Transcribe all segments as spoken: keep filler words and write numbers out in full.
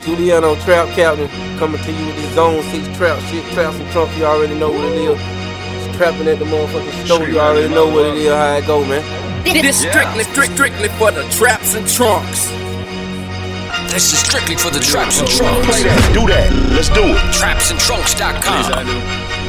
Juliano Trap Captain coming to you with this Zone six trap shit. Traps and trunks, you already know what it is. Just trapping at the motherfucking store, you already know what it is, how it go, man. This strictly, strict, strictly for the traps and trunks. This is strictly for the traps and trunks. Play that, do that, let's do it. traps and trunks dot com. Please, I do.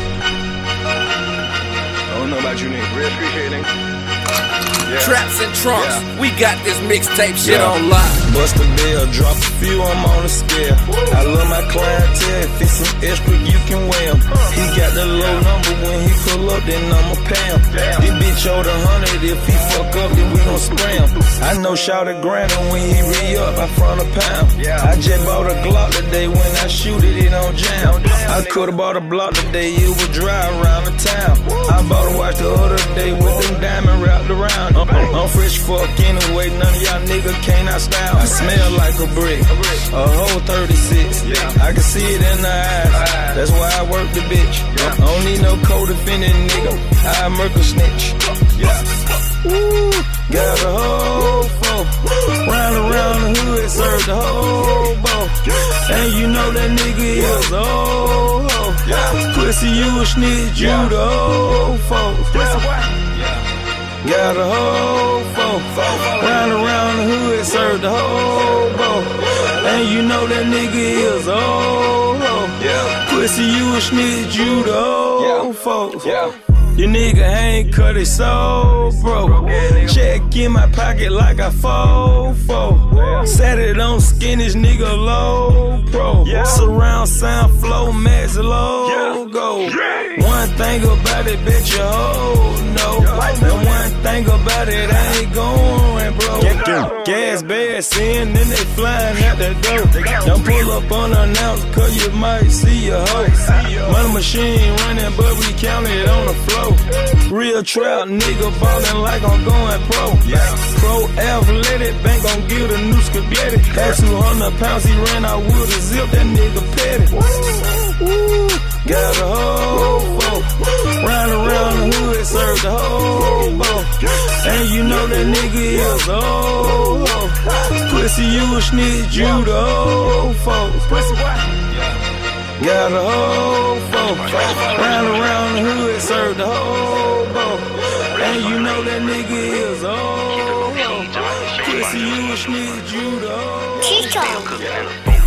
I don't know about you, nigga. Real appreciate it. Yeah. Traps and trunks, Yeah. we got this mixtape shit Yeah. on lock. Bust a bill, drop a few, I'm on the scale. I love my clientele, if it's some extra, you can wear 'em. He got the low number, when he pull up, then I'ma pay him. This bitch owed a hundred, if he fuck up, then we gon' spray him. I know shout a grand, and when he re-up, I front a pound. I just bought a Glock today, when I shoot it, it don't jam. I could've bought a block today, it would drive around the town. I bought a watch the other day, with them diamonds wrapped around. I'm, I'm fresh fuck anyway, none of y'all niggas can't out style. I smell like a brick, a whole thirty-six. I can see it in the eyes, that's why I work the bitch. I don't need no co-defendant nigga, I murk a snitch. Woo, got a whole foe, round around the hood, serve the whole bow. And you know that nigga is a whole hoe. Pussy, you a snitch, you the whole foe. Got a whole foe, round around the hood, serve the whole bow. And you know that nigga is a whole hoe. Pussy, you a snitch, you the whole foe. Your nigga ain't cut it so broke. Check in my pocket like I fofo. Set it on skin, this nigga low pro. Surround sound flow, max logo. One thing about it, bitch, you hold no. And one thing about it, I ain't going, bro. Gas bags in, then they flying out the door. Don't pull up unannounced, cause you might see a hoe. Money machine running, but we count it on the floor. Real trap nigga ballin' like I'm going pro. Pro athletic, bank gon' give the new spaghetti. Had two hundred pounds, he ran out with a zip, that nigga petty. Woo, got a whole foe, round around the hood, serve the whole bow. And you know that nigga is a whole hoe. Pussy, you a snitch, you the whole foe. Got a whole foe, round around the hood, serve the whole bow. And you know that nigga is a whole hoe. Pussy, you a snitch, you the whole.